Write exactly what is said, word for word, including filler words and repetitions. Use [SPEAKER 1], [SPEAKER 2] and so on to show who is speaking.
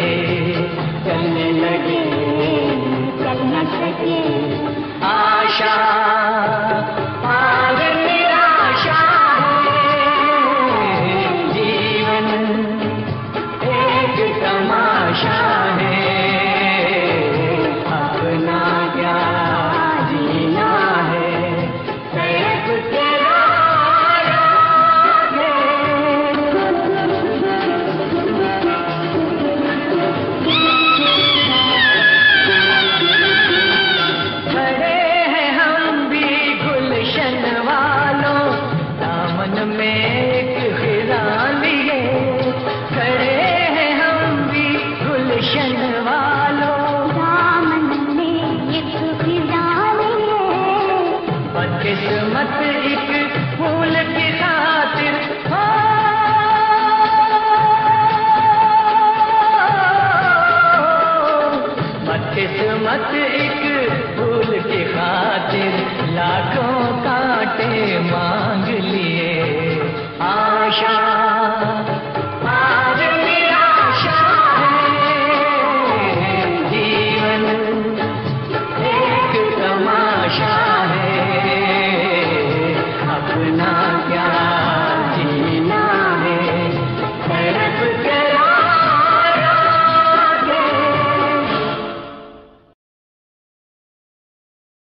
[SPEAKER 1] चलने लगे चल न सके। आशा पार निराशा है, जीवन एक तमाशा है, अपना क्या जीना है, तरफ तेरा किस्मत एक फूल की खातिर हो, किस्मत एक फूल की खातिर लाखों कांटे मांग लिए। आशा